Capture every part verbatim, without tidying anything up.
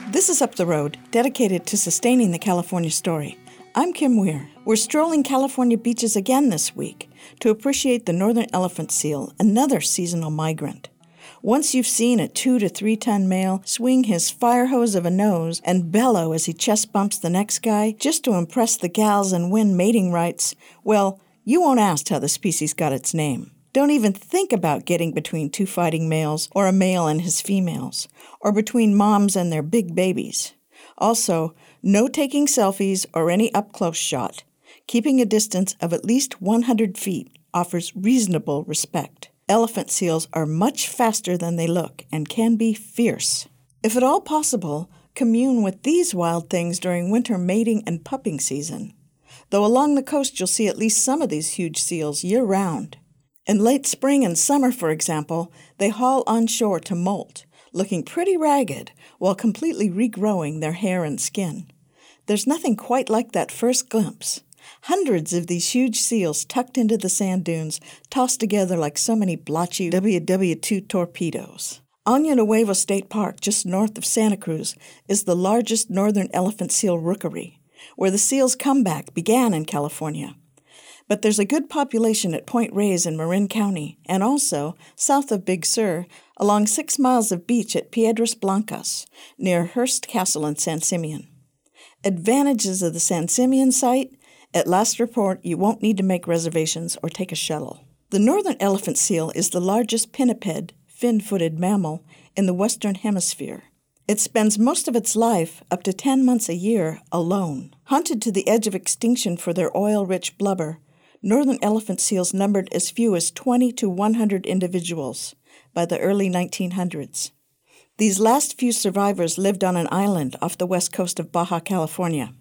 This is Up the Road, dedicated to sustaining the California story. I'm Kim Weir. We're strolling California beaches again this week to appreciate the northern elephant seal, another seasonal migrant. Once you've seen a two to three ton male swing his fire hose of a nose and bellow as he chest bumps the next guy just to impress the gals and win mating rights, well, you won't ask how the species got its name. Don't even think about getting between two fighting males or a male and his females, or between moms and their big babies. Also, no taking selfies or any up-close shot. Keeping a distance of at least one hundred feet offers reasonable respect. Elephant seals are much faster than they look and can be fierce. If at all possible, commune with these wild things during winter mating and pupping season. Though along the coast you'll see at least some of these huge seals year-round. In late spring and summer, for example, they haul onshore to molt, looking pretty ragged while completely regrowing their hair and skin. There's nothing quite like that first glimpse. Hundreds of these huge seals tucked into the sand dunes, tossed together like so many blotchy W W two torpedoes. Año Nuevo State Park, just north of Santa Cruz, is the largest northern elephant seal rookery, where the seal's comeback began in California. But there's a good population at Point Reyes in Marin County, and also, south of Big Sur, along six miles of beach at Piedras Blancas, near Hearst Castle in San Simeon. Advantages of the San Simeon site: at last report, you won't need to make reservations or take a shuttle. The northern elephant seal is the largest pinniped, fin-footed mammal in the Western Hemisphere. It spends most of its life, up to ten months a year, alone. Hunted to the edge of extinction for their oil-rich blubber, northern elephant seals numbered as few as twenty to one hundred individuals by the early nineteen hundreds. These last few survivors lived on an island off the west coast of Baja California.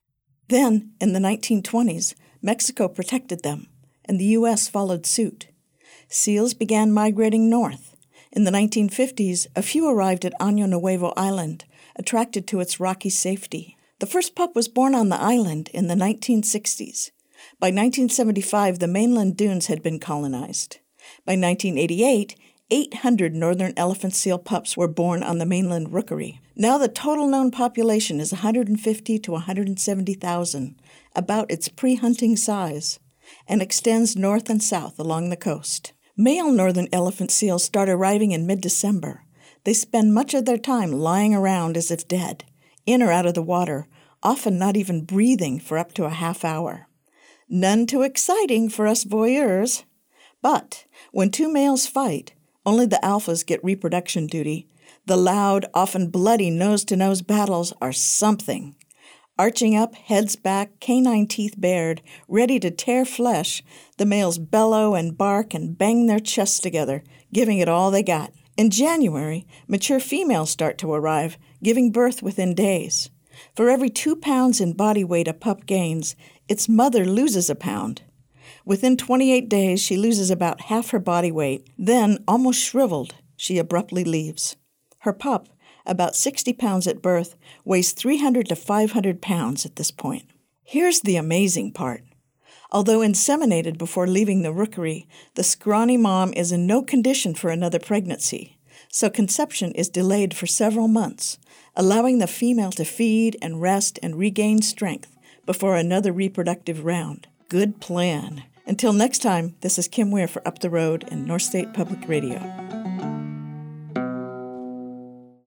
Then, in the nineteen twenties, Mexico protected them, and the U S followed suit. Seals began migrating north. In the nineteen fifties, a few arrived at Año Nuevo Island, attracted to its rocky safety. The first pup was born on the island in the nineteen sixties. By nineteen seventy-five, the mainland dunes had been colonized. By nineteen eighty-eight, eight hundred northern elephant seal pups were born on the mainland rookery. Now the total known population is one hundred fifty to one hundred seventy thousand, about its pre-hunting size, and extends north and south along the coast. Male northern elephant seals start arriving in mid-December. They spend much of their time lying around as if dead, in or out of the water, often not even breathing for up to a half hour. None too exciting for us voyeurs. But when two males fight, only the alphas get reproduction duty. The loud, often bloody nose-to-nose battles are something. Arching up, heads back, canine teeth bared, ready to tear flesh, the males bellow and bark and bang their chests together, giving it all they got. In January, mature females start to arrive, giving birth within days. For every two pounds in body weight a pup gains, its mother loses a pound. Within twenty-eight days, she loses about half her body weight. Then, almost shriveled, she abruptly leaves. Her pup, about sixty pounds at birth, weighs three hundred to five hundred pounds at this point. Here's the amazing part. Although inseminated before leaving the rookery, the scrawny mom is in no condition for another pregnancy, so conception is delayed for several months, allowing the female to feed and rest and regain strength before another reproductive round. Good plan. Until next time, this is Kim Weir for Up the Road and North State Public Radio.